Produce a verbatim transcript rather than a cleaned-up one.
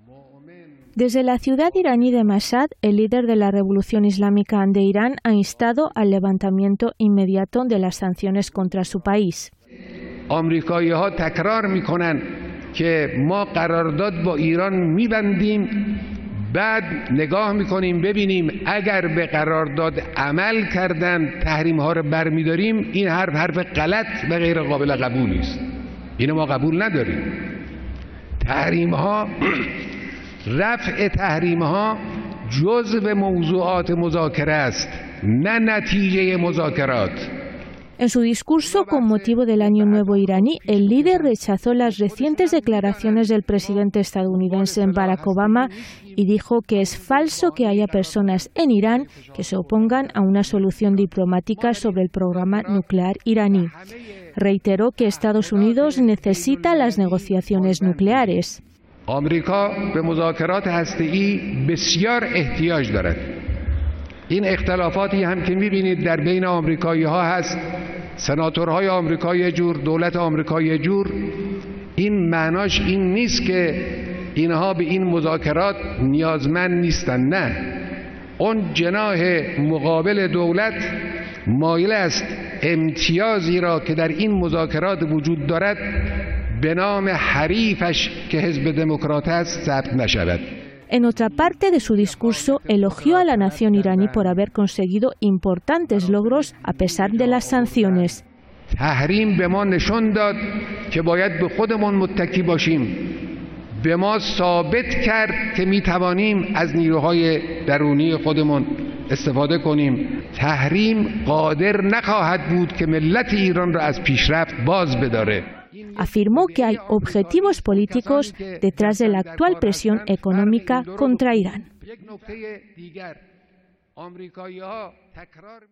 Desde la ciudad iraní de Mashhad, el líder de la Revolución Islámica de Irán ha instado al levantamiento inmediato de las sanciones contra su país. آمریکایی‌ها تکرار می‌کنن که ما قرارداد با ایران می‌بندیم، بعد نگاه می‌کنیم ببینیم اگر به قرارداد عمل کردن تحریم‌ها رو برمی‌داریم. این حرف حرف غلط و غیر قابل قبولی است. اینو ما قبول نداریم. تحریم‌ها رفع تحریم‌ها جزء موضوعات مذاکره است، نه نتیجه مذاکرات. En su discurso con motivo del Año Nuevo iraní, el líder rechazó las recientes declaraciones del presidente estadounidense Barack Obama y dijo que es falso que haya personas en Irán que se opongan a una solución diplomática sobre el programa nuclear iraní. Reiteró que Estados Unidos necesita las negociaciones nucleares. آمریکا به مذاکرات هسته‌ای بسیار احتیاج دارد. این اختلافاتی هم که می‌بینید در بین آمریکایی‌ها هست، سناتورهای آمریکا یه جور، دولت آمریکا یه جور، این معناش این نیست که اینها به این مذاکرات نیازمند نیستن. نه، اون جناح مقابل دولت مایل است امتیازی را که در این مذاکرات وجود دارد به نام حریفش که حزب دموکرات است ثبت نشود. En otra parte de su discurso, elogió a la nación iraní por haber conseguido importantes logros a pesar de las sanciones. تحریم به ما نشان داد که باید به خودمون متکی باشیم. به ما ثابت کرد که می توانیم از نیروهای درونی خودمون استفاده کنیم. تحریم قادر نخواهد بود که ملت ایران را از پیشرفت باز بداره. Afirmó que hay objetivos políticos detrás de la actual presión económica contra Irán.